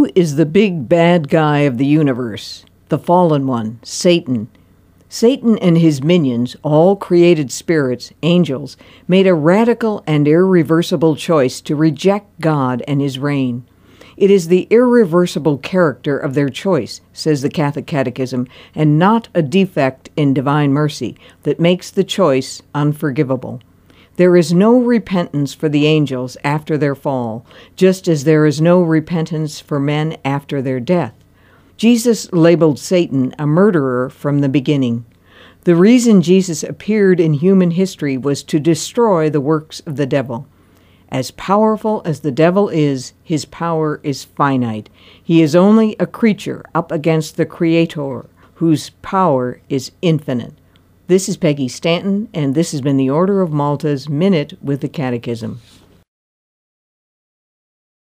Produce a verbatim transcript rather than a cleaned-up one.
is the big bad guy of the universe? The fallen one, Satan. Satan and his minions, all created spirits, angels, made a radical and irreversible choice to reject God and his reign. It is the irreversible character of their choice, says the Catholic Catechism, and not a defect in divine mercy that makes the choice unforgivable. There is no repentance for the angels after their fall, just as there is no repentance for men after their death. Jesus labeled Satan a murderer from the beginning. The reason Jesus appeared in human history was to destroy the works of the devil. As powerful as the devil is, his power is finite. He is only a creature up against the Creator, whose power is infinite. This is Peggy Stanton, and this has been the Order of Malta's Minute with the Catechism.